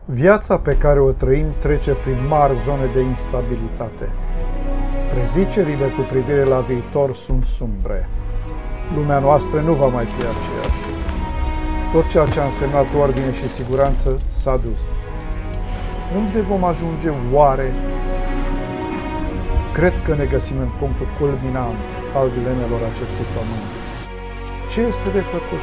Viața pe care o trăim trece prin mari zone de instabilitate. Prezicerile cu privire la viitor sunt sumbre. Lumea noastră nu va mai fi aceeași. Tot ceea ce a însemnat ordine și siguranță s-a dus. Unde vom ajunge oare? Cred că ne găsim în punctul culminant al dilemelor acestui pământ. Ce este de făcut?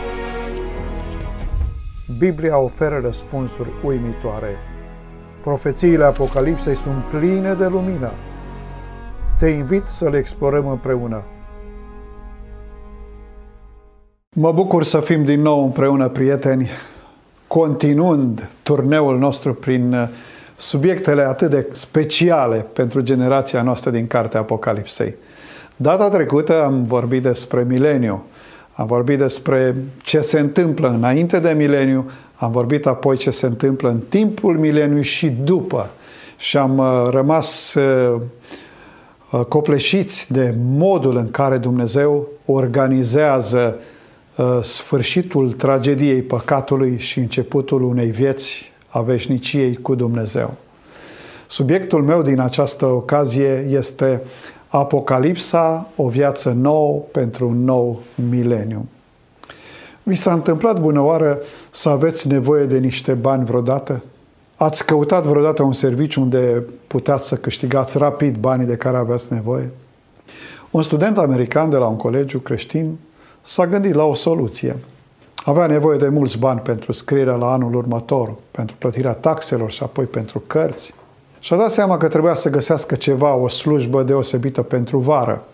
Biblia oferă răspunsuri uimitoare. Profețiile Apocalipsei sunt pline de lumină. Te invit să le explorăm împreună. Mă bucur să fim din nou împreună, prieteni, continuând turneul nostru prin subiectele atât de speciale pentru generația noastră din Cartea Apocalipsei. Data trecută am vorbit despre mileniu, am vorbit despre ce se întâmplă înainte de mileniu, am vorbit apoi ce se întâmplă în timpul mileniului și după. Și am rămas copleșiți de modul în care Dumnezeu organizează sfârșitul tragediei păcatului și începutul unei vieți a veșniciei cu Dumnezeu. Subiectul meu din această ocazie este Apocalipsa, o viață nouă pentru un nou mileniu. Vi s-a întâmplat bunăoară să aveți nevoie de niște bani vreodată? Ați căutat vreodată un serviciu unde puteați să câștigați rapid banii de care aveați nevoie? Un student american de la un colegiu creștin s-a gândit la o soluție. Avea nevoie de mulți bani pentru scrierea la anul următor, pentru plătirea taxelor și apoi pentru cărți. Și-a dat seama că trebuia să găsească ceva, o slujbă deosebită pentru vară.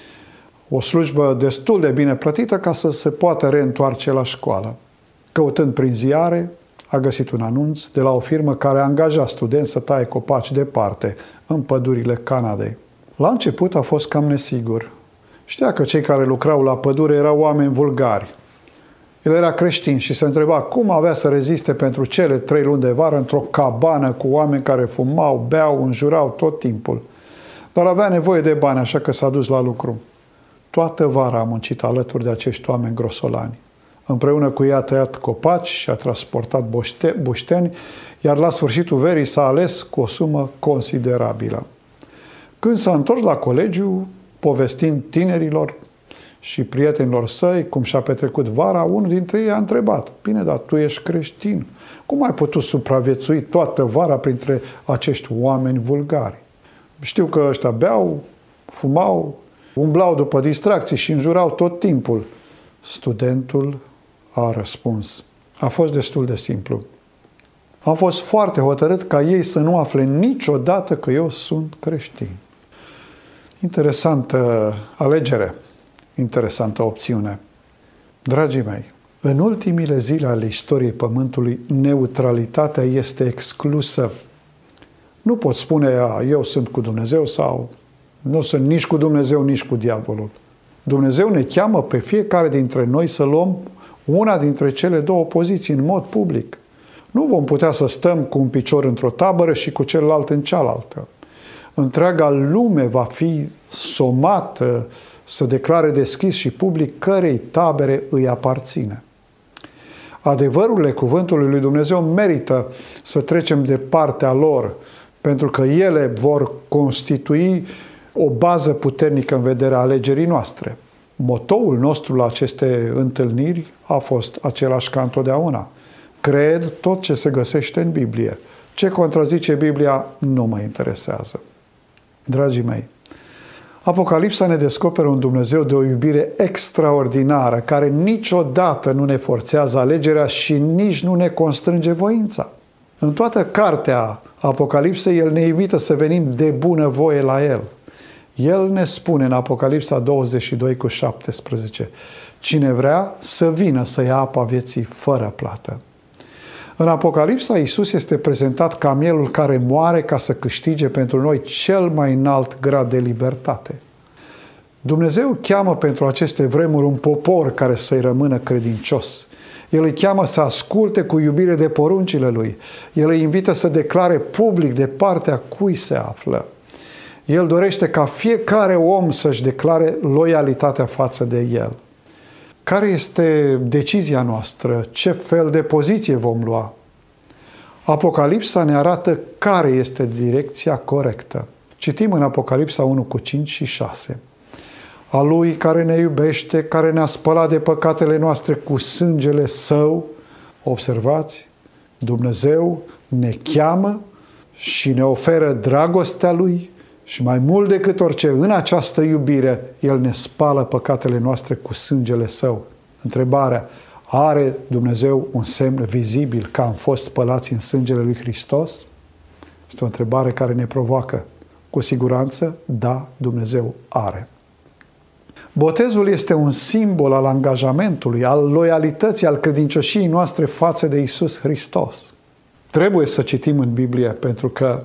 O slujbă destul de bine plătită ca să se poată reîntoarce la școală. Căutând prin ziare, a găsit un anunț de la o firmă care angaja studenți să taie copaci departe, în pădurile Canadei. La început a fost cam nesigur. Știa că cei care lucrau la pădure erau oameni vulgari. El era creștin și se întreba cum avea să reziste pentru cele 3 luni de vară într-o cabană cu oameni care fumau, beau, înjurau tot timpul. Dar avea nevoie de bani, așa că s-a dus la lucru. Toată vara a muncit alături de acești oameni grosolani. Împreună cu ei a tăiat copaci și a transportat bușteni, iar la sfârșitul verii s-a ales cu o sumă considerabilă. Când s-a întors la colegiu, povestind tinerilor și prietenilor săi cum și-a petrecut vara, unul dintre ei a întrebat: bine, dar tu ești creștin, cum ai putut supraviețui toată vara printre acești oameni vulgari? Știu că ăștia beau, fumau, umblau după distracții și înjurau tot timpul. Studentul a răspuns: a fost destul de simplu. Am fost foarte hotărât ca ei să nu afle niciodată că eu sunt creștin. Interesantă alegere, interesantă opțiune. Dragii mei, în ultimile zile ale istoriei Pământului, neutralitatea este exclusă. Nu poți spune: eu sunt cu Dumnezeu sau nu sunt nici cu Dumnezeu, nici cu diavolul. Dumnezeu ne cheamă pe fiecare dintre noi să luăm una dintre cele două poziții în mod public. Nu vom putea să stăm cu un picior într-o tabără și cu celălalt în cealaltă. Întreaga lume va fi somată să declare deschis și public cărei tabere îi aparține. Adevărurile cuvântului lui Dumnezeu merită să trecem de partea lor, pentru că ele vor constitui o bază puternică în vederea alegerii noastre. Motoul nostru la aceste întâlniri a fost același ca întotdeauna. Cred tot ce se găsește în Biblie. Ce contrazice Biblia nu mă interesează. Dragii mei, Apocalipsa ne descoperă un Dumnezeu de o iubire extraordinară, care niciodată nu ne forțează alegerea și nici nu ne constrânge voința. În toată cartea Apocalipsei, El ne invită să venim de bună voie la El. El ne spune în Apocalipsa 22:17: cine vrea să vină să ia apa vieții fără plată. În Apocalipsa, Iisus este prezentat ca mielul care moare ca să câștige pentru noi cel mai înalt grad de libertate. Dumnezeu cheamă pentru aceste vremuri un popor care să-i rămână credincios. El îi cheamă să asculte cu iubire de poruncile Lui. El îi invită să declare public de partea cui se află. El dorește ca fiecare om să-și declare loialitatea față de El. Care este decizia noastră? Ce fel de poziție vom lua? Apocalipsa ne arată care este direcția corectă. Citim în Apocalipsa 1:5-6. A Lui care ne iubește, care ne-a spălat de păcatele noastre cu sângele Său. Observați, Dumnezeu ne cheamă și ne oferă dragostea Lui și mai mult decât orice, în această iubire, El ne spală păcatele noastre cu sângele Său. Întrebarea, are Dumnezeu un semn vizibil că am fost spălați în sângele lui Hristos? Este o întrebare care ne provoacă. Cu siguranță, da, Dumnezeu are. Botezul este un simbol al angajamentului, al loialității, al credincioșiei noastre față de Iisus Hristos. Trebuie să citim în Biblie, pentru că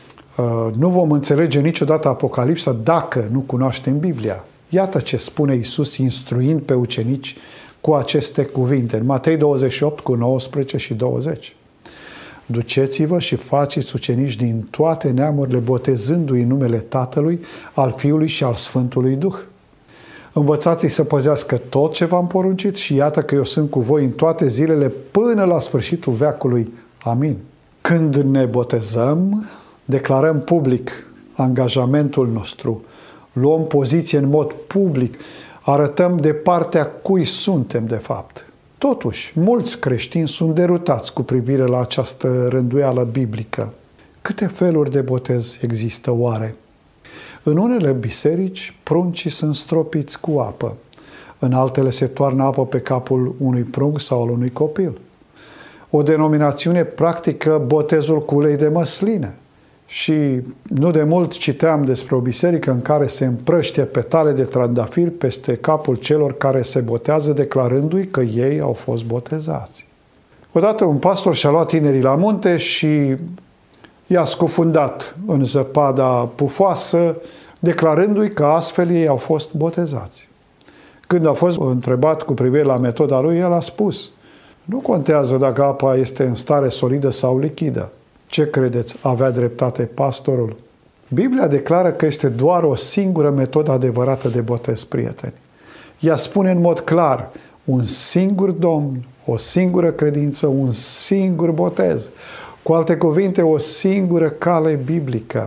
nu vom înțelege niciodată Apocalipsa dacă nu cunoaștem Biblia. Iată ce spune Iisus instruind pe ucenici cu aceste cuvinte, în Matei 28:19 și 20. Duceți-vă și faceți ucenici din toate neamurile, botezându-i în numele Tatălui, al Fiului și al Sfântului Duh. Învățați-i să păzească tot ce v-am poruncit și iată că eu sunt cu voi în toate zilele până la sfârșitul veacului. Amin. Când ne botezăm, declarăm public angajamentul nostru, luăm poziție în mod public, arătăm de partea cui suntem de fapt. Totuși, mulți creștini sunt derutați cu privire la această rânduială biblică. Câte feluri de botez există oare? În unele biserici, pruncii sunt stropiți cu apă. În altele se toarnă apă pe capul unui prunc sau al unui copil. O denominațiune practică botezul cu ulei de măsline. Și nu de mult citeam despre o biserică în care se împrăștie petale de trandafiri peste capul celor care se botează, declarându-i că ei au fost botezați. Odată un pastor și-a luat tinerii la munte și i-a scufundat în zăpada pufoasă, declarându-i că astfel ei au fost botezați. Când a fost întrebat cu privire la metoda lui, el a spus: nu contează dacă apa este în stare solidă sau lichidă. Ce credeți? Avea dreptate pastorul? Biblia declară că este doar o singură metodă adevărată de botez, prieteni. Ea spune în mod clar: un singur Domn, o singură credință, un singur botez. Cu alte cuvinte, o singură cale biblică.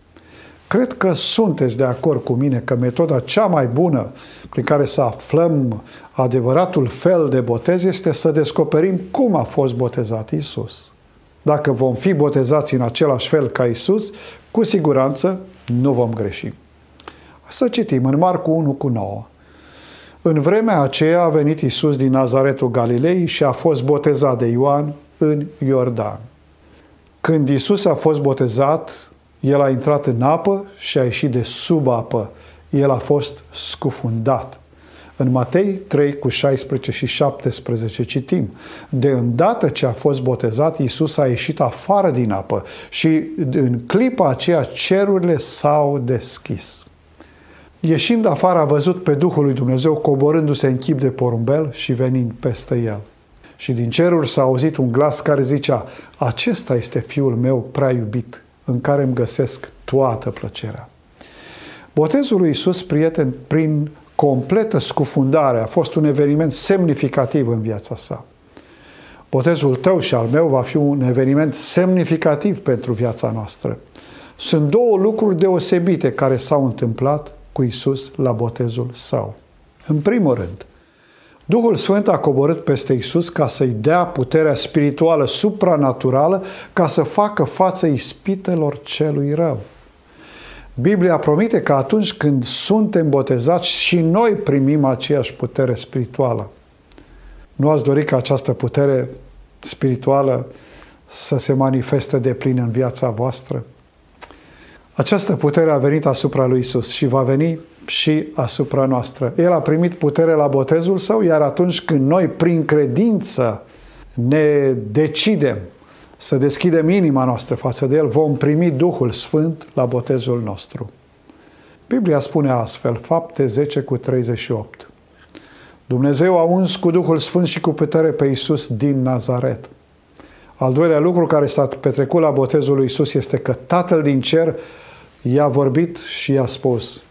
Cred că sunteți de acord cu mine că metoda cea mai bună prin care să aflăm adevăratul fel de botez este să descoperim cum a fost botezat Iisus. Dacă vom fi botezați în același fel ca Iisus, cu siguranță nu vom greși. Să citim în Marcu 1:9. În vremea aceea a venit Iisus din Nazaretul Galilei și a fost botezat de Ioan în Iordan. Când Iisus a fost botezat, El a intrat în apă și a ieșit de sub apă. El a fost scufundat. În Matei 3:16 și 17 citim: de îndată ce a fost botezat, Iisus a ieșit afară din apă și în clipa aceea cerurile s-au deschis. Ieșind afară a văzut pe Duhul lui Dumnezeu coborându-se în chip de porumbel și venind peste el. Și din ceruri s-a auzit un glas care zicea: acesta este Fiul meu prea iubit, în care îmi găsesc toată plăcerea. Botezul lui Iisus, prieten, prin completă scufundare, a fost un eveniment semnificativ în viața sa. Botezul tău și al meu va fi un eveniment semnificativ pentru viața noastră. Sunt două lucruri deosebite care s-au întâmplat cu Iisus la botezul său. În primul rând, Duhul Sfânt a coborât peste Iisus ca să-i dea puterea spirituală supranaturală ca să facă față ispitelor celui rău. Biblia promite că atunci când suntem botezați și noi primim aceeași putere spirituală. Nu ați dori ca această putere spirituală să se manifeste de plin în viața voastră? Această putere a venit asupra lui Iisus și va veni și asupra noastră. El a primit putere la botezul său, iar atunci când noi, prin credință, ne decidem să deschidem inima noastră față de El, vom primi Duhul Sfânt la botezul nostru. Biblia spune astfel, Fapte 10:38. Dumnezeu a uns cu Duhul Sfânt și cu putere pe Iisus din Nazaret. Al doilea lucru care s-a petrecut la botezul lui Iisus este că Tatăl din cer i-a vorbit și i-a spus: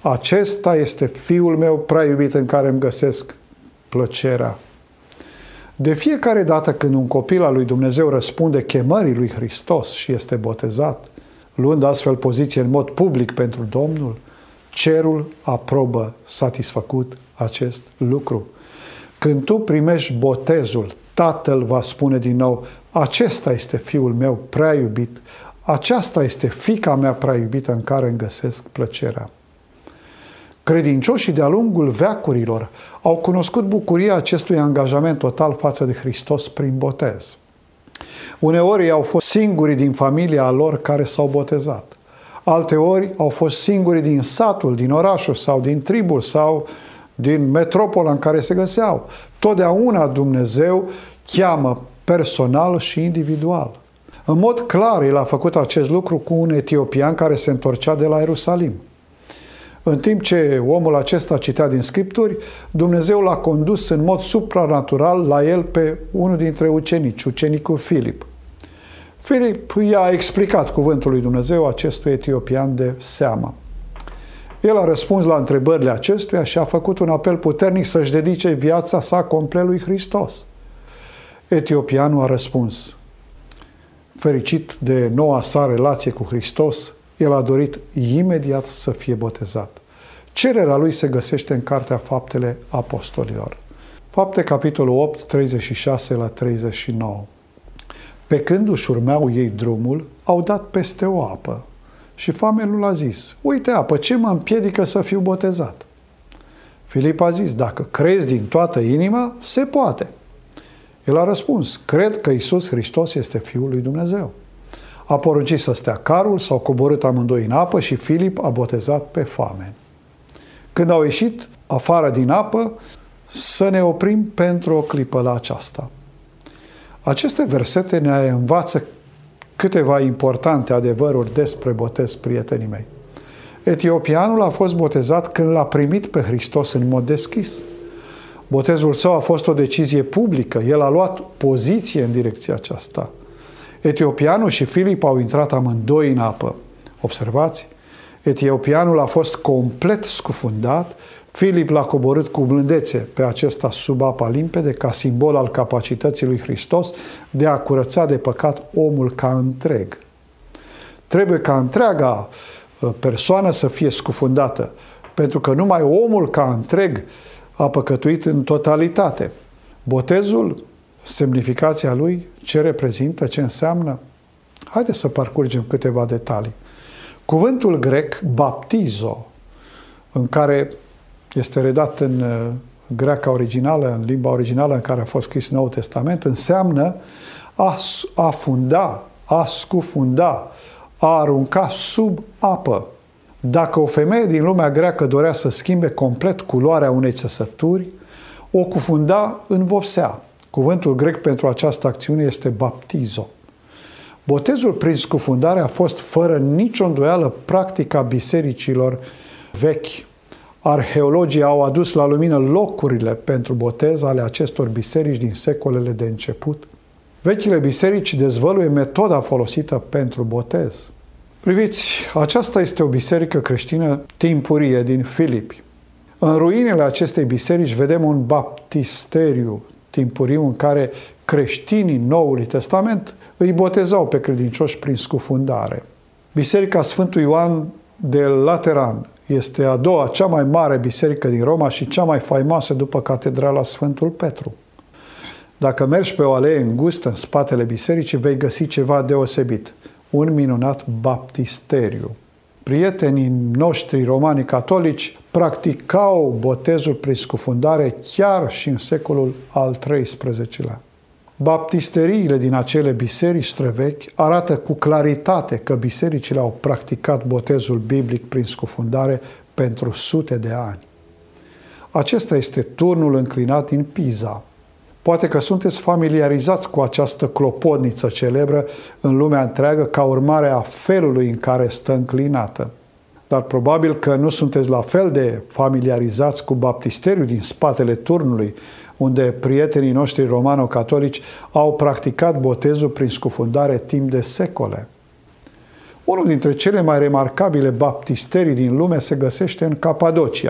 acesta este Fiul meu prea iubit în care îmi găsesc plăcerea. De fiecare dată când un copil al lui Dumnezeu răspunde chemării lui Hristos și este botezat, luând astfel poziție în mod public pentru Domnul, cerul aprobă satisfăcut acest lucru. Când tu primești botezul, Tatăl va spune din nou: acesta este Fiul meu prea iubit, aceasta este fiica mea prea iubită în care îmi găsesc plăcerea. Credincioșii de-a lungul veacurilor au cunoscut bucuria acestui angajament total față de Hristos prin botez. Uneori ei au fost singurii din familia lor care s-au botezat. Alteori au fost singurii din satul, din orașul sau din tribul sau din metropola în care se găseau. Totdeauna Dumnezeu cheamă personal și individual. În mod clar, El a făcut acest lucru cu un etiopian care se întorcea de la Ierusalim. În timp ce omul acesta citea din Scripturi, Dumnezeu l-a condus în mod supranatural la el pe unul dintre ucenici, ucenicul Filip. Filip i-a explicat cuvântul lui Dumnezeu acestui etiopian de seamă. El a răspuns la întrebările acestuia și a făcut un apel puternic să-și dedice viața sa complet lui Hristos. Etiopianul a răspuns. Fericit de noua sa relație cu Hristos, el a dorit imediat să fie botezat. Cererea lui se găsește în Cartea Faptele Apostolilor. Fapte, capitolul 8, 36 la 39. Pe când își urmeau ei drumul, au dat peste o apă. Și famelul a zis: uite apă, ce mă împiedică să fiu botezat? Filip a zis: dacă crezi din toată inima, se poate. El a răspuns: cred că Iisus Hristos este Fiul lui Dumnezeu. A poruncit să stea carul, s-au coborât amândoi în apă și Filip a botezat pe fameni. Când au ieșit afară din apă, să ne oprim pentru o clipă la aceasta. Aceste versete ne învață câteva importante adevăruri despre botez, prietenii mei. Etiopianul a fost botezat când l-a primit pe Hristos în mod deschis. Botezul său a fost o decizie publică. El a luat poziție în direcția aceasta. Etiopianul și Filip au intrat amândoi în apă. Observați? Etiopianul a fost complet scufundat, Filip l-a coborât cu blândețe pe acesta sub apa limpede ca simbol al capacității lui Hristos de a curăța de păcat omul ca întreg. Trebuie ca întreaga persoană să fie scufundată, pentru că numai omul ca întreg a păcătuit în totalitate. Botezul, semnificația lui, ce reprezintă, ce înseamnă? Haideți să parcurgem câteva detalii. Cuvântul grec baptizo, în care este redat în greaca originală, în limba originală în care a fost scris Noul Testament, înseamnă a afunda, a scufunda, a arunca sub apă. Dacă o femeie din lumea greacă dorea să schimbe complet culoarea unei țesături, o cufunda în vopsea. Cuvântul grec pentru această acțiune este baptizo. Botezul prin scufundare a fost fără nicio îndoială practica bisericilor vechi. Arheologii au adus la lumină locurile pentru botez ale acestor biserici din secolele de început. Vechile biserici dezvăluie metoda folosită pentru botez. Priviți, aceasta este o biserică creștină timpurie din Filipi. În ruinele acestei biserici vedem un baptisteriu timpuriu în care creștinii Noului Testament îi botezau pe credincioși prin scufundare. Biserica Sfântului Ioan de Lateran este a doua, cea mai mare biserică din Roma și cea mai faimoasă după Catedrala Sfântul Petru. Dacă mergi pe o alee îngustă în spatele bisericii, vei găsi ceva deosebit. Un minunat baptisteriu. Prietenii noștri romani catolici practicau botezul prin scufundare chiar și în secolul al XIII-lea. Baptisteriile din acele biserici străvechi arată cu claritate că bisericile au practicat botezul biblic prin scufundare pentru sute de ani. Acesta este turnul înclinat din Pisa. Poate că sunteți familiarizați cu această clopotniță celebră în lumea întreagă ca urmare a felului în care stă înclinată. Dar probabil că nu sunteți la fel de familiarizați cu baptisteriul din spatele turnului, unde prietenii noștri romano-catolici au practicat botezul prin scufundare timp de secole. Unul dintre cele mai remarcabile baptisterii din lume se găsește în Capadocia,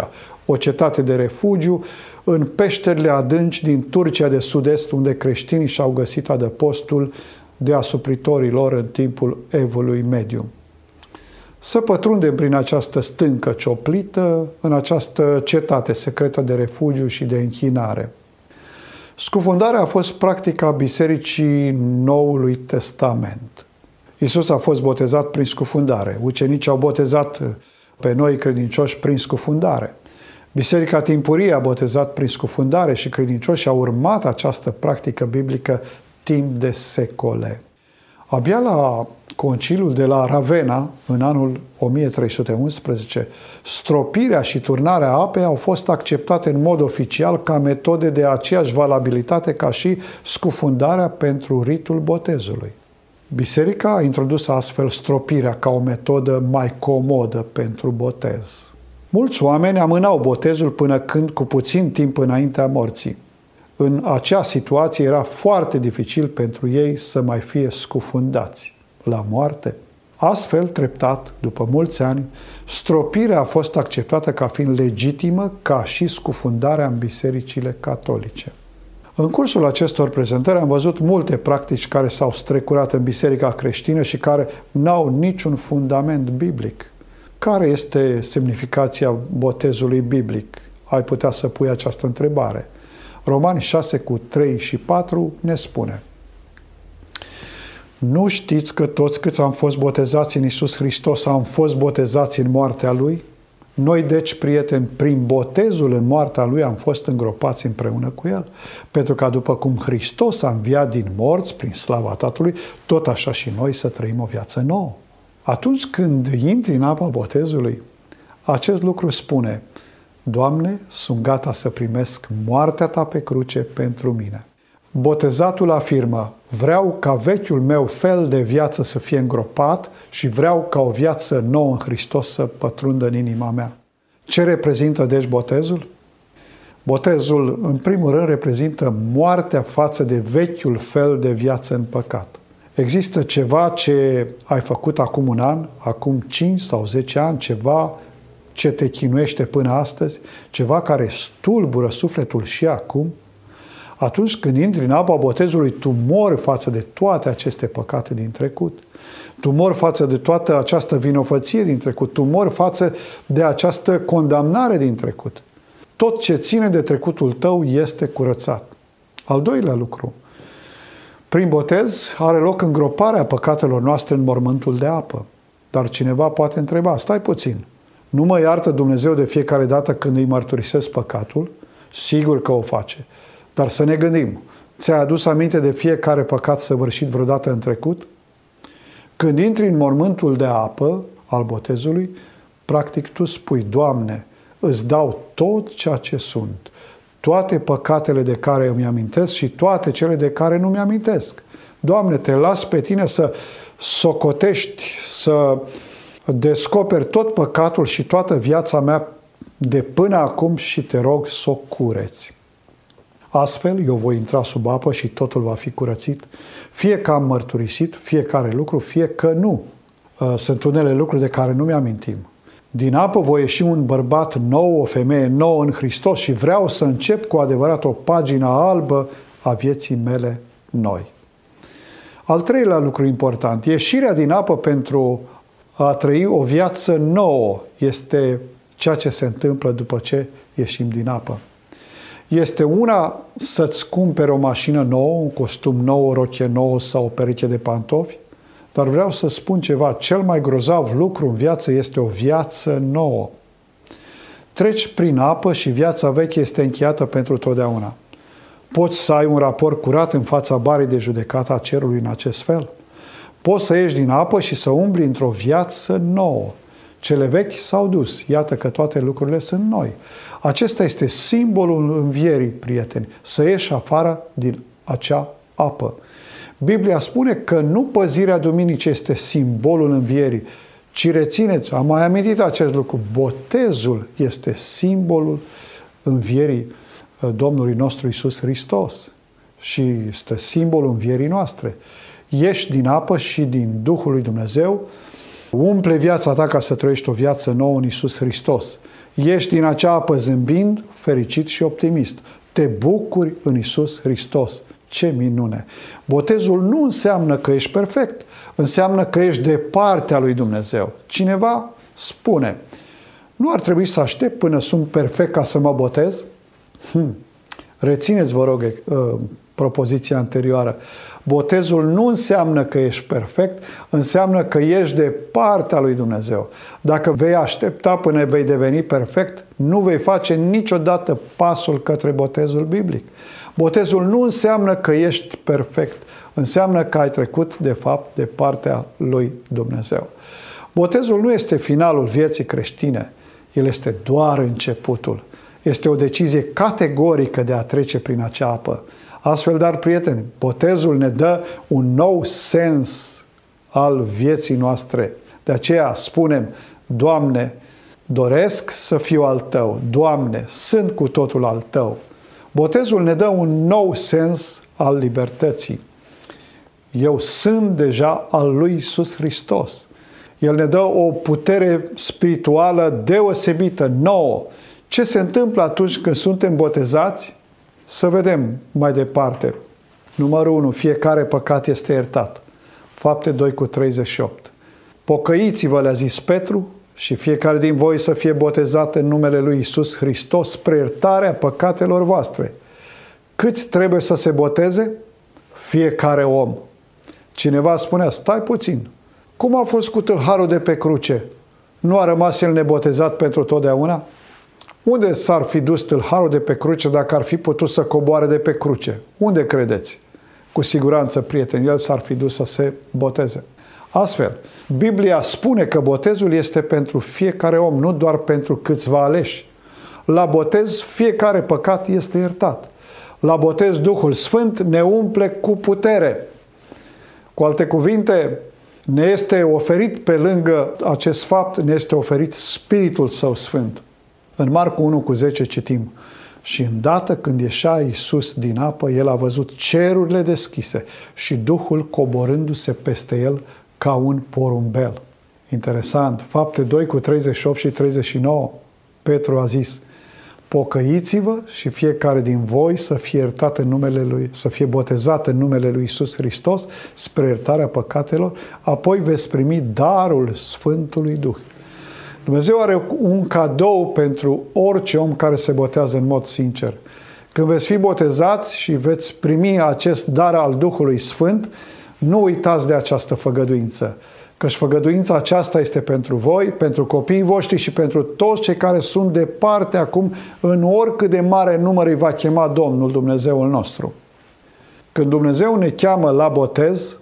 o cetate de refugiu în peșterile adânci din Turcia de Sud-Est, unde creștinii și-au găsit adăpostul de asupritorii lor în timpul Evului Mediu. Să pătrundem prin această stâncă cioplită în această cetate secretă de refugiu și de închinare. Scufundarea a fost practica Bisericii Noului Testament. Iisus a fost botezat prin scufundare. Ucenicii au botezat pe noi credincioși prin scufundare. Biserica timpurie a botezat prin scufundare și credincioșii au urmat această practică biblică timp de secole. Abia la conciliul de la Ravenna, în anul 1311, stropirea și turnarea apei au fost acceptate în mod oficial ca metode de aceeași valabilitate ca și scufundarea pentru ritul botezului. Biserica a introdus astfel stropirea ca o metodă mai comodă pentru botez. Mulți oameni amânau botezul până când, cu puțin timp înaintea morții. În acea situație era foarte dificil pentru ei să mai fie scufundați la moarte. Astfel, treptat, după mulți ani, stropirea a fost acceptată ca fiind legitimă ca și scufundarea în bisericile catolice. În cursul acestor prezentări am văzut multe practici care s-au strecurat în biserica creștină și care n-au niciun fundament biblic. Care este semnificația botezului biblic? Ai putea să pui această întrebare. Romani 6:3-4 ne spune: Nu știți că toți câți am fost botezați în Iisus Hristos am fost botezați în moartea Lui? Noi, deci, prieteni, prin botezul în moartea Lui am fost îngropați împreună cu El, pentru ca după cum Hristos a înviat din morți prin slava Tatălui, tot așa și noi să trăim o viață nouă. Atunci când intri în apa botezului, acest lucru spune: Doamne, sunt gata să primesc moartea Ta pe cruce pentru mine. Botezatul afirmă: vreau ca vechiul meu fel de viață să fie îngropat și vreau ca o viață nouă în Hristos să pătrundă în inima mea. Ce reprezintă deci botezul? Botezul, în primul rând, reprezintă moartea față de vechiul fel de viață în păcat. Există ceva ce ai făcut acum un an, acum 5 sau 10 ani, ceva ce te chinuiește până astăzi, ceva care stulbură sufletul și acum. Atunci când intri în apa botezului, tu mori față de toate aceste păcate din trecut. Tu mori față de toată această vinovăție din trecut. Tu mori față de această condamnare din trecut. Tot ce ține de trecutul tău este curățat. Al doilea lucru. Prin botez are loc îngroparea păcatelor noastre în mormântul de apă. Dar cineva poate întreba: stai puțin, nu mă iartă Dumnezeu de fiecare dată când îi mărturisesc păcatul? Sigur că o face. Dar să ne gândim, ți-ai adus aminte de fiecare păcat săvârșit vreodată în trecut? Când intri în mormântul de apă al botezului, practic tu spui: Doamne, îți dau tot ceea ce sunt, toate păcatele de care îmi amintesc și toate cele de care nu mi-amintesc. Doamne, te las pe Tine să socotești, să descoperi tot păcatul și toată viața mea de până acum și te rog să o cureți. Astfel, eu voi intra sub apă și totul va fi curățit, fie că am mărturisit fiecare lucru, fie că nu. Sunt unele lucruri de care nu mi-amintim. Din apă voi ieși un bărbat nou, o femeie nouă în Hristos și vreau să încep cu adevărat o pagină albă a vieții mele noi. Al treilea lucru important, ieșirea din apă pentru a trăi o viață nouă este ceea ce se întâmplă după ce ieșim din apă. Este una să-ți cumperi o mașină nouă, un costum nou, o rochie nouă sau o pereche de pantofi, dar vreau să spun ceva: cel mai grozav lucru în viață este o viață nouă. Treci prin apă și viața veche este încheiată pentru totdeauna. Poți să ai un raport curat în fața barei de judecată a cerului în acest fel? Poți să ieși din apă și să umbli într-o viață nouă. Cele vechi s-au dus, iată că toate lucrurile sunt noi. Acesta este simbolul învierii, prieteni, să ieși afară din acea apă. Biblia spune că nu păzirea duminicii este simbolul învierii, ci rețineți, am mai amintit acest lucru, botezul este simbolul învierii Domnului nostru Iisus Hristos și este simbolul învierii noastre. Ieși din apă și din Duhul lui Dumnezeu, umple viața ta ca să trăiești o viață nouă în Iisus Hristos. Ieși din acea apă zâmbind, fericit și optimist. Te bucuri în Iisus Hristos. Ce minune! Botezul nu înseamnă că ești perfect, înseamnă că ești de partea lui Dumnezeu. Cineva spune, nu ar trebui să aștept până sunt perfect ca să mă botez? Rețineți, vă rog, propoziția anterioară. Botezul nu înseamnă că ești perfect, înseamnă că ești de partea lui Dumnezeu. Dacă vei aștepta până vei deveni perfect, nu vei face niciodată pasul către botezul biblic. Botezul nu înseamnă că ești perfect, înseamnă că ai trecut, de fapt, de partea lui Dumnezeu. Botezul nu este finalul vieții creștine, el este doar începutul. Este o decizie categorică de a trece prin acea apă. Astfel, dar, prieteni, botezul ne dă un nou sens al vieții noastre. De aceea spunem, Doamne, doresc să fiu al Tău. Doamne, sunt cu totul al Tău. Botezul ne dă un nou sens al libertății. Eu sunt deja al lui Iisus Hristos. El ne dă o putere spirituală deosebită, nouă. Ce se întâmplă atunci când suntem botezați? Să vedem mai departe. Numărul 1. Fiecare păcat este iertat. Fapte 2:38. Pocăiți-vă, le-a zis Petru, și fiecare din voi să fie botezat în numele lui Iisus Hristos spre iertarea păcatelor voastre. Câți trebuie să se boteze? Fiecare om. Cineva spunea, stai puțin, cum a fost cu tâlharul de pe cruce? Nu a rămas el nebotezat pentru totdeauna? Unde s-ar fi dus tâlharul de pe cruce dacă ar fi putut să coboare de pe cruce? Unde credeți? Cu siguranță, prieteni, el s-ar fi dus să se boteze. Astfel, Biblia spune că botezul este pentru fiecare om, nu doar pentru câțiva aleși. La botez, fiecare păcat este iertat. La botez, Duhul Sfânt ne umple cu putere. Cu alte cuvinte, ne este oferit pe lângă acest fapt, ne este oferit Spiritul Său Sfânt. În Marcu 1:10 citim, și îndată când ieșea Iisus din apă, el a văzut cerurile deschise și Duhul coborându-se peste el ca un porumbel. Interesant, Fapte 2:38 și 39, Petru a zis, pocăiți-vă și fiecare din voi să fie iertat în numele Lui, să fie botezat în numele Lui Iisus Hristos spre iertarea păcatelor, apoi veți primi darul Sfântului Duh. Dumnezeu are un cadou pentru orice om care se botează în mod sincer. Când veți fi botezați și veți primi acest dar al Duhului Sfânt, nu uitați de această făgăduință. Căci făgăduința aceasta este pentru voi, pentru copiii voștri și pentru toți cei care sunt departe acum, în oricât de mare număr îi va chema Domnul Dumnezeul nostru. Când Dumnezeu ne cheamă la botez,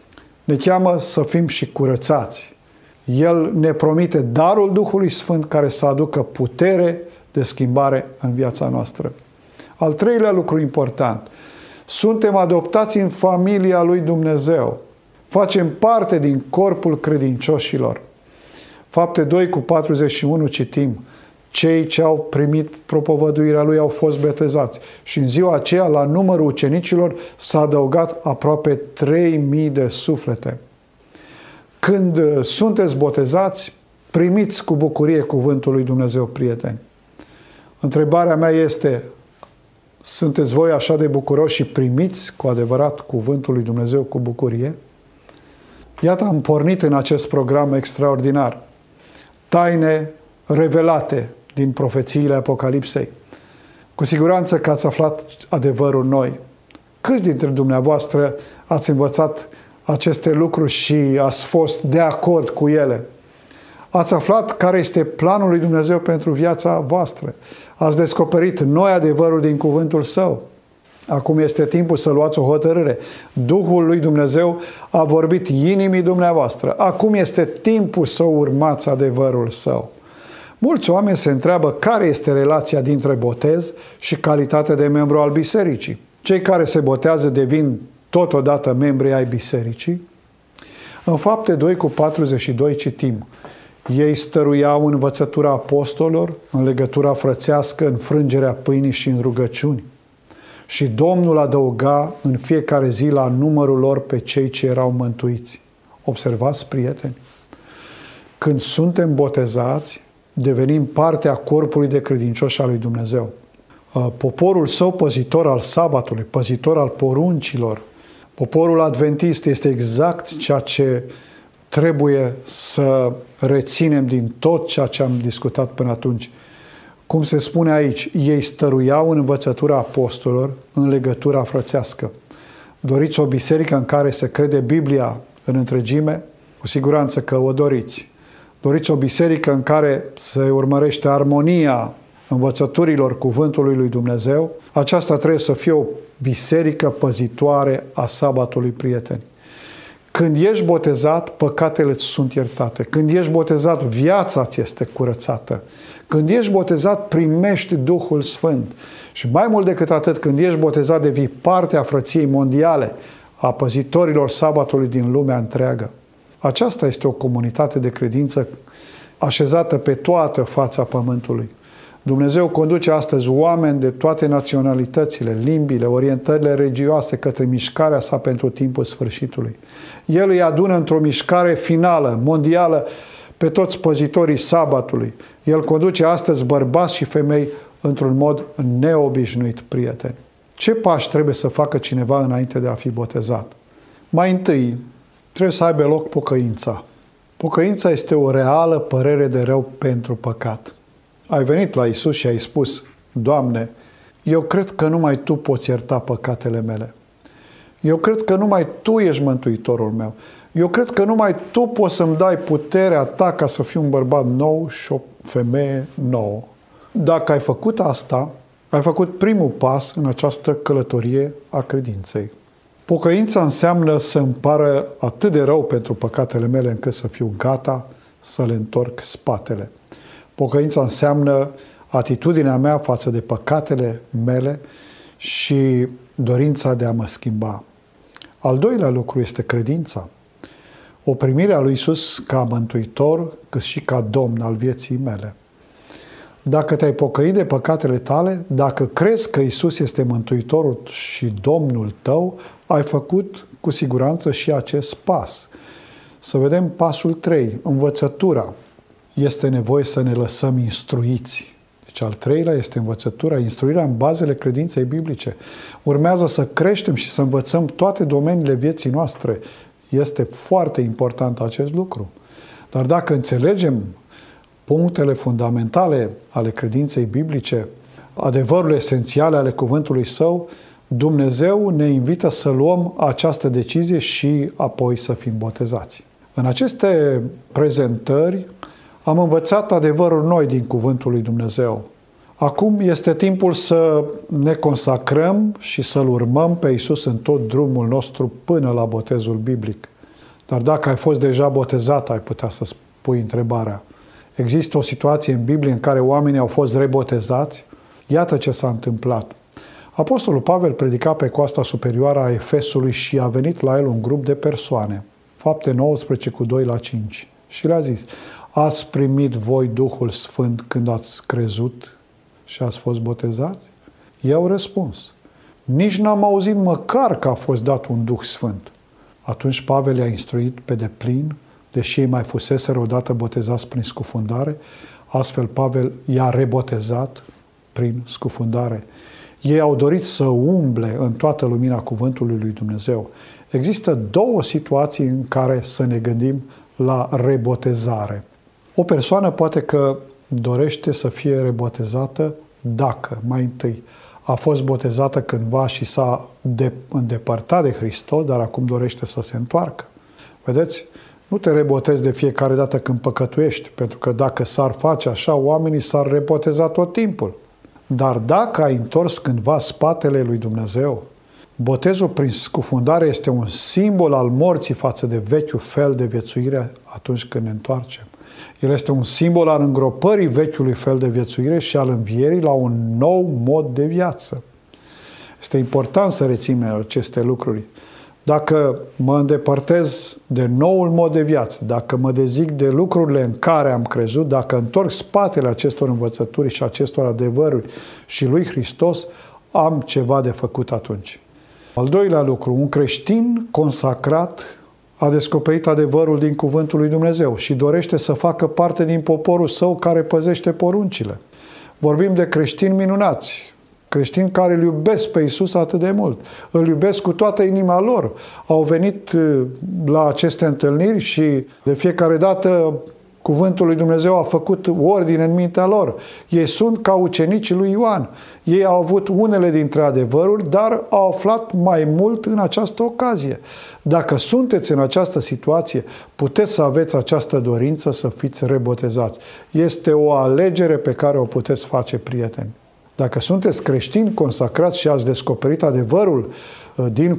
ne cheamă să fim și curățați. El ne promite darul Duhului Sfânt care să aducă putere de schimbare în viața noastră. Al treilea lucru important, suntem adoptați în familia lui Dumnezeu. Facem parte din corpul credincioșilor. Fapte 2:41 citim, cei ce au primit propovăduirea lui au fost botezați și în ziua aceea la numărul ucenicilor s-a adăugat aproape 3.000 de suflete. Când sunteți botezați, primiți cu bucurie cuvântul lui Dumnezeu, prieteni. Întrebarea mea este, sunteți voi așa de bucuroși și primiți cu adevărat cuvântul lui Dumnezeu cu bucurie? Iată, am pornit în acest program extraordinar. Taine revelate din profețiile Apocalipsei. Cu siguranță că ați aflat adevărul noi. Câți dintre dumneavoastră ați învățat aceste lucruri și ați fost de acord cu ele? Ați aflat care este planul lui Dumnezeu pentru viața voastră. Ați descoperit noi adevărul din cuvântul Său. Acum este timpul să luați o hotărâre. Duhul lui Dumnezeu a vorbit inimii dumneavoastră. Acum este timpul să urmați adevărul Său. Mulți oameni se întreabă care este relația dintre botez și calitatea de membru al bisericii. Cei care se botează devin totodată membri ai bisericii. În Fapte 2:42 citim, ei stăruiau în învățătura apostolilor, în legătura frățească, în frângerea pâinii și în rugăciuni. Și Domnul adăuga în fiecare zi la numărul lor pe cei ce erau mântuiți. Observați, prieteni, când suntem botezați, devenim parte a corpului de credincioși al lui Dumnezeu. Poporul său păzitor al sabatului, păzitor al poruncilor, poporul adventist este exact ceea ce trebuie să reținem din tot ceea ce am discutat până atunci. Cum se spune aici, ei stăruiau în învățătura apostolilor, în legătura frățească. Doriți o biserică în care se crede Biblia în întregime? Cu siguranță că o doriți. Doriți o biserică în care se urmărește armonia învățăturilor cuvântului lui Dumnezeu? Aceasta trebuie să fie o biserică păzitoare a sabatului, prieteni. Când ești botezat, păcatele îți sunt iertate. Când ești botezat, viața ți este curățată. Când ești botezat, primești Duhul Sfânt. Și mai mult decât atât, când ești botezat, devii parte a frăției mondiale, a păzitorilor sabatului din lumea întreagă. Aceasta este o comunitate de credință așezată pe toată fața pământului. Dumnezeu conduce astăzi oameni de toate naționalitățile, limbile, orientările religioase către mișcarea sa pentru timpul sfârșitului. El îi adună într-o mișcare finală, mondială, pe toți păzitorii sabatului. El conduce astăzi bărbați și femei într-un mod neobișnuit, prieteni. Ce pași trebuie să facă cineva înainte de a fi botezat? Mai întâi, trebuie să aibă loc pocăința. Pocăința este o reală părere de rău pentru păcat. Ai venit la Iisus și ai spus: Doamne, eu cred că numai Tu poți ierta păcatele mele. Eu cred că numai Tu ești mântuitorul meu. Eu cred că numai Tu poți să-mi dai puterea Ta ca să fiu un bărbat nou și o femeie nouă. Dacă ai făcut asta, ai făcut primul pas în această călătorie a credinței. Pocăința înseamnă să îmi pară atât de rău pentru păcatele mele încât să fiu gata să le întorc spatele. Pocăința înseamnă atitudinea mea față de păcatele mele și dorința de a mă schimba. Al doilea lucru este credința. O primire a lui Iisus ca mântuitor, cât și ca Domn al vieții mele. Dacă te-ai pocăit de păcatele tale, dacă crezi că Iisus este mântuitorul și Domnul tău, ai făcut cu siguranță și acest pas. Să vedem pasul 3, învățătura. Este nevoie să ne lăsăm instruiți. Deci al treilea este învățătura, instruirea în bazele credinței biblice. Urmează să creștem și să învățăm toate domeniile vieții noastre. Este foarte important acest lucru. Dar dacă înțelegem punctele fundamentale ale credinței biblice, adevărurile esențiale ale cuvântului Său, Dumnezeu ne invită să luăm această decizie și apoi să fim botezați. În aceste prezentări am învățat adevăruri noi din cuvântul lui Dumnezeu. Acum este timpul să ne consacrăm și să-L urmăm pe Iisus în tot drumul nostru până la botezul biblic. Dar dacă ai fost deja botezat, ai putea să spui întrebarea: există o situație în Biblie în care oamenii au fost rebotezați? Iată ce s-a întâmplat. Apostolul Pavel predica pe coasta superioară a Efesului și a venit la el un grup de persoane. Fapte 19 cu 2 la 5. Și le-a zis: ați primit voi Duhul Sfânt când ați crezut și ați fost botezați? Ei au răspuns: nici n-am auzit măcar că a fost dat un Duh Sfânt. Atunci Pavel i-a instruit pe deplin, deși ei mai fuseseră odată botezați prin scufundare, astfel Pavel i-a rebotezat prin scufundare. Ei au dorit să umble în toată lumina cuvântului lui Dumnezeu. Există două situații în care să ne gândim la rebotezare. O persoană poate că dorește să fie rebotezată dacă, mai întâi, a fost botezată cândva și s-a îndepărtat de Hristos, dar acum dorește să se întoarcă. Vedeți? Nu te rebotezi de fiecare dată când păcătuiești, pentru că dacă s-ar face așa, oamenii s-ar reboteza tot timpul. Dar dacă ai întors cândva spatele lui Dumnezeu, botezul prin scufundare este un simbol al morții față de vechiul fel de viețuire atunci când ne întoarcem. El este un simbol al îngropării vechiului fel de viețuire și al învierii la un nou mod de viață. Este important să reținem aceste lucruri. Dacă mă îndepărtez de noul mod de viață, dacă mă dezic de lucrurile în care am crezut, dacă întorc spatele acestor învățături și acestor adevăruri și lui Hristos, am ceva de făcut atunci. Al doilea lucru, un creștin consacrat a descoperit adevărul din cuvântul lui Dumnezeu și dorește să facă parte din poporul său care păzește poruncile. Vorbim de creștini minunați, creștini care îl iubesc pe Iisus atât de mult, îl iubesc cu toată inima lor. Au venit la aceste întâlniri și de fiecare dată cuvântul lui Dumnezeu a făcut ordine în mintea lor. Ei sunt ca ucenicii lui Ioan. Ei au avut unele dintre adevăruri, dar au aflat mai mult în această ocazie. Dacă sunteți în această situație, puteți să aveți această dorință să fiți rebotezați. Este o alegere pe care o puteți face, prieteni. Dacă sunteți creștini consacrați și ați descoperit adevărul din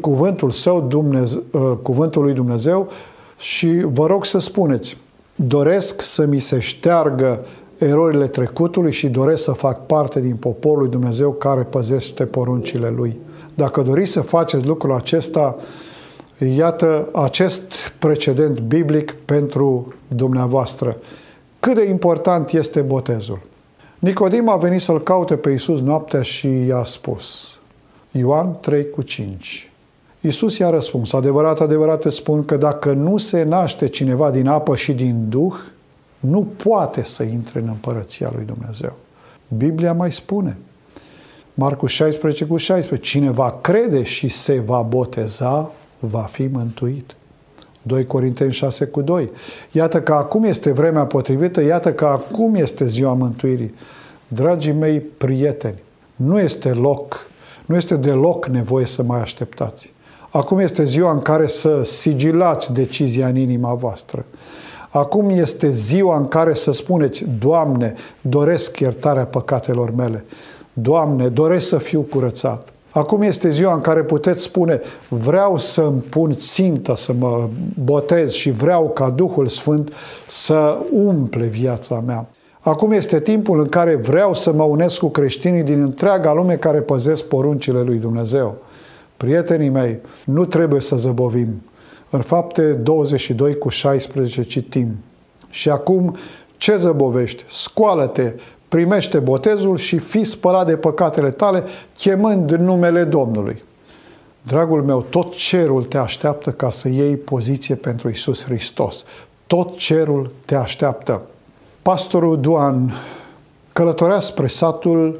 cuvântul lui Dumnezeu și vă rog să spuneți: doresc să mi se șteargă erorile trecutului și doresc să fac parte din poporul lui Dumnezeu care păzește poruncile Lui. Dacă doriți să faceți lucrul acesta, iată acest precedent biblic pentru dumneavoastră. Cât de important este botezul? Nicodim a venit să-L caute pe Iisus noaptea și i-a spus, Ioan 3:5. Iisus i-a răspuns, adevărat, adevărat îți spun că dacă nu se naște cineva din apă și din Duh, nu poate să intre în împărăția lui Dumnezeu. Biblia mai spune, Marcu 16:16, cine va crede și se va boteza, va fi mântuit. 2 Corinteni 6:2. Iată că acum este vremea potrivită, iată că acum este ziua mântuirii. Dragii mei prieteni, nu este deloc nevoie să mai așteptați. Acum este ziua în care să sigilați decizia în inima voastră. Acum este ziua în care să spuneți, Doamne, doresc iertarea păcatelor mele. Doamne, doresc să fiu curățat. Acum este ziua în care puteți spune, vreau să-mi pun țintă, să mă botez și vreau ca Duhul Sfânt să umple viața mea. Acum este timpul în care vreau să mă unesc cu creștinii din întreaga lume care păzesc poruncile lui Dumnezeu. Prietenii mei, nu trebuie să zăbovim. În Fapte 22:16 citim. Și acum, ce zăbovești? Scoală-te, primește botezul și fii spălat de păcatele tale, chemând numele Domnului. Dragul meu, tot cerul te așteaptă ca să iei poziție pentru Iisus Hristos. Tot cerul te așteaptă. Pastorul Duan călătorea spre satul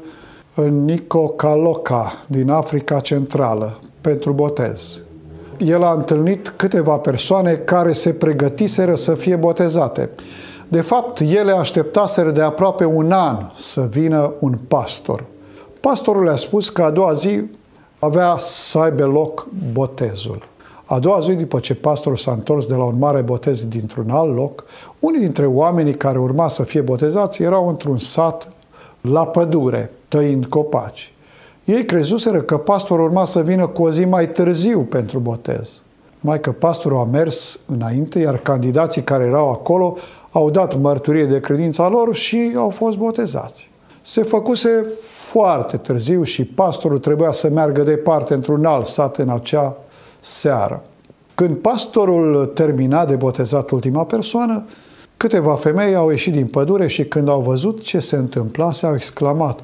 Nicocaloca din Africa Centrală pentru botez. El a întâlnit câteva persoane care se pregătiseră să fie botezate. De fapt, ele așteptaseră de aproape un an să vină un pastor. Pastorul le-a spus că a doua zi avea să aibă loc botezul. A doua zi, după ce pastorul s-a întors de la un mare botez dintr-un alt loc, unii dintre oamenii care urma să fie botezați erau într-un sat la pădure, tăind copaci. Ei crezuseră că pastorul urma să vină cu o zi mai târziu pentru botez. Numai că pastorul a mers înainte, iar candidații care erau acolo au dat mărturie de credința lor și au fost botezați. Se făcuse foarte târziu și pastorul trebuia să meargă departe într-un alt sat în acea seară. Când pastorul termina de botezat ultima persoană, câteva femei au ieșit din pădure și când au văzut ce se întâmplase, au exclamat,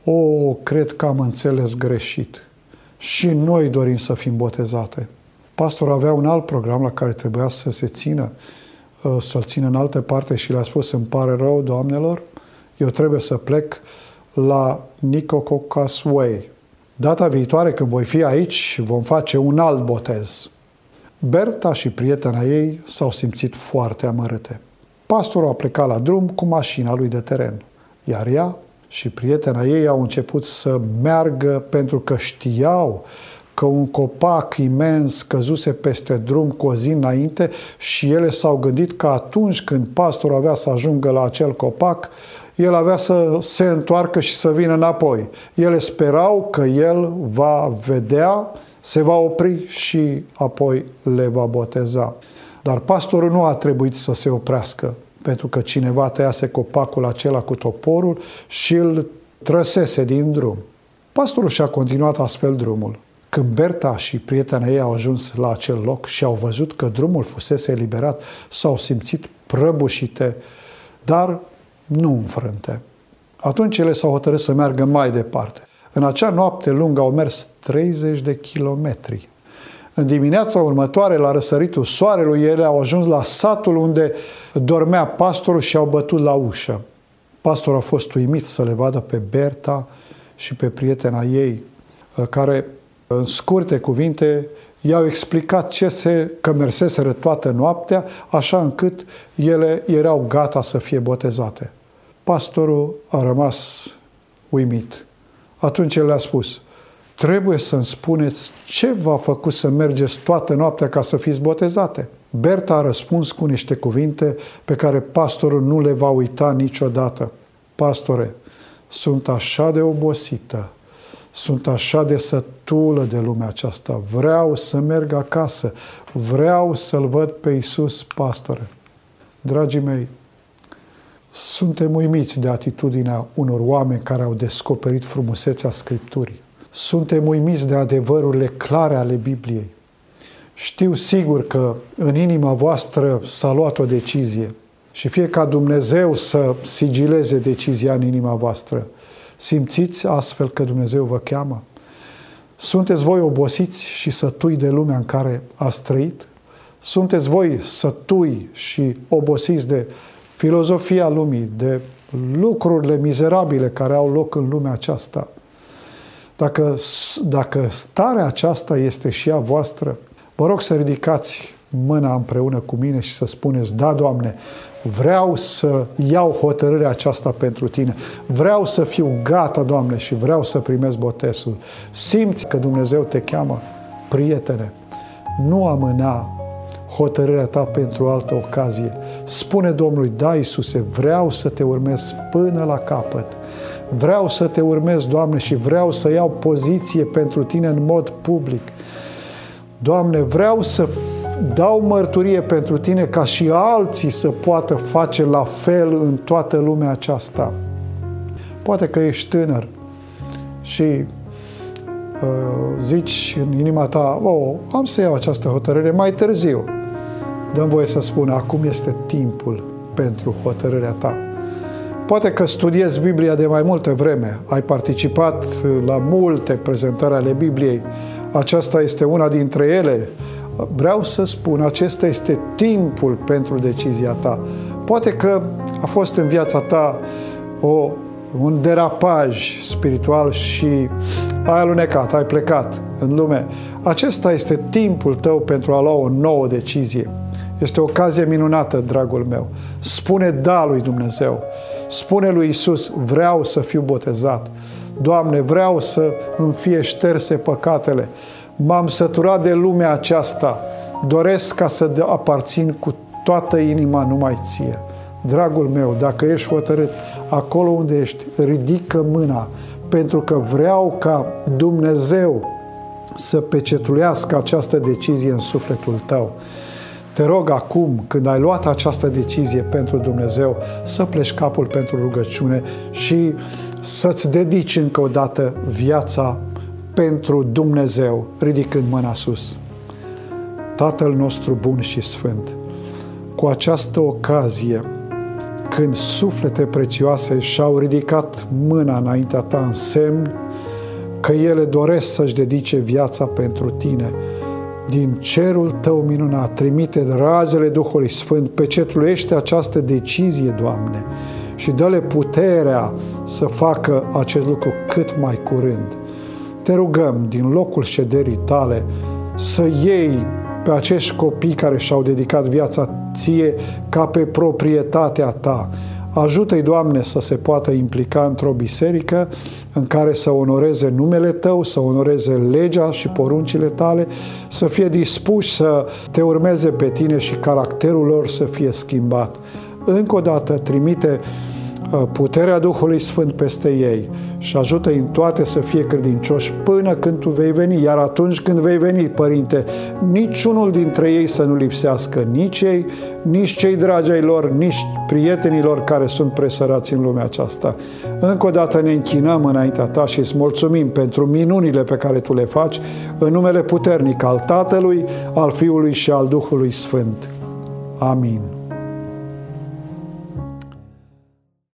o, cred că am înțeles greșit. Și noi dorim să fim botezate. Pastorul avea un alt program la care trebuia să se țină, să-l țină în altă parte și le-a spus, îmi pare rău, doamnelor, eu trebuie să plec la Nicococas Way. Data viitoare, când voi fi aici, vom face un alt botez. Berta și prietena ei s-au simțit foarte amărâte. Pastorul a plecat la drum cu mașina lui de teren, iar ea și prietena ei au început să meargă pentru că știau că un copac imens căzuse peste drum cu o zi înainte și ele s-au gândit că atunci când pastorul avea să ajungă la acel copac, el avea să se întoarcă și să vină înapoi. Ele sperau că el va vedea, se va opri și apoi le va boteza. Dar pastorul nu a trebuit să se oprească, pentru că cineva tăiase copacul acela cu toporul și îl trăsese din drum. Pastorul și-a continuat astfel drumul. Când Berta și prietena ei au ajuns la acel loc și au văzut că drumul fusese eliberat, s-au simțit prăbușite, dar nu înfrânte. Atunci ele s-au hotărât să meargă mai departe. În acea noapte lungă au mers 30 de kilometri. În dimineața următoare, la răsăritul soarelui, ele au ajuns la satul unde dormea pastorul și au bătut la ușă. Pastorul a fost uimit să le vadă pe Berta și pe prietena ei, care, în scurte cuvinte, i-au explicat că merseseră toată noaptea, așa încât ele erau gata să fie botezate. Pastorul a rămas uimit. Atunci el le-a spus: trebuie să-mi spuneți ce v-a făcut să mergeți toată noaptea ca să fiți botezate. Berta a răspuns cu niște cuvinte pe care pastorul nu le va uita niciodată. Pastore, sunt așa de obosită, sunt așa de sătulă de lumea aceasta, vreau să merg acasă, vreau să-L văd pe Iisus, pastore. Dragii mei, suntem uimiți de atitudinea unor oameni care au descoperit frumusețea Scripturii. Suntem uimiți de adevărurile clare ale Bibliei. Știu sigur că în inima voastră s-a luat o decizie și fie ca Dumnezeu să sigileze decizia în inima voastră. Simțiți astfel că Dumnezeu vă cheamă? Sunteți voi obosiți și sătui de lumea în care ați trăit? Sunteți voi sătui și obosiți de filozofia lumii, de lucrurile mizerabile care au loc în lumea aceasta? Dacă starea aceasta este și a voastră, vă rog să ridicați mâna împreună cu mine și să spuneți: da, Doamne, vreau să iau hotărârea aceasta pentru Tine. Vreau să fiu gata, Doamne, și vreau să primesc botezul. Simți că Dumnezeu te cheamă? Prietene, nu amâna hotărârea ta pentru altă ocazie. Spune Domnului: da, Iisuse, vreau să te urmez până la capăt. Vreau să te urmez, Doamne, și vreau să iau poziție pentru Tine în mod public. Doamne, vreau să dau mărturie pentru Tine ca și alții să poată face la fel în toată lumea aceasta. Poate că ești tânăr și zici în inima ta: am să iau această hotărâre mai târziu. Dă-mi voie să spun: acum este timpul pentru hotărârea ta. Poate că studiezi Biblia de mai multă vreme, ai participat la multe prezentări ale Bibliei, aceasta este una dintre ele. Vreau să spun, acesta este timpul pentru decizia ta. Poate că a fost în viața ta un derapaj spiritual și ai alunecat, ai plecat în lume. Acesta este timpul tău pentru a lua o nouă decizie. Este o ocazie minunată, dragul meu. Spune da lui Dumnezeu. Spune lui Iisus: vreau să fiu botezat. Doamne, vreau să îmi fie șterse păcatele. M-am săturat de lumea aceasta. Doresc ca să aparțin cu toată inima numai Ție. Dragul meu, dacă ești hotărât, acolo unde ești, ridică mâna, pentru că vreau ca Dumnezeu să pecetuiască această decizie în sufletul tău. Te rog acum, când ai luat această decizie pentru Dumnezeu, să pleci capul pentru rugăciune și să-ți dedici încă o dată viața pentru Dumnezeu, ridicând mâna sus. Tatăl nostru bun și sfânt, cu această ocazie, când suflete prețioase și-au ridicat mâna înaintea Ta în semn că ele doresc să-și dedice viața pentru Tine, din cerul Tău minunat, trimite razele Duhului Sfânt, pecetluiește această decizie, Doamne, și dă-le puterea să facă acest lucru cât mai curând. Te rugăm, din locul șederii Tale, să iei pe acești copii care și-au dedicat viața Ție ca pe proprietatea Ta. Ajută-i, Doamne, să se poată implica într-o biserică în care să onoreze numele Tău, să onoreze legea și poruncile Tale, să fie dispuși să Te urmeze pe Tine și caracterul lor să fie schimbat. Încă o dată trimite puterea Duhului Sfânt peste ei și ajută-i în toate să fie credincioși până când Tu vei veni. Iar atunci când vei veni, Părinte, niciunul dintre ei să nu lipsească, nici ei, nici cei dragi ai lor, nici prietenilor care sunt presărați în lumea aceasta. Încă o dată ne închinăm înaintea Ta și îți mulțumim pentru minunile pe care Tu le faci, în numele puternic al Tatălui, al Fiului și al Duhului Sfânt. Amin.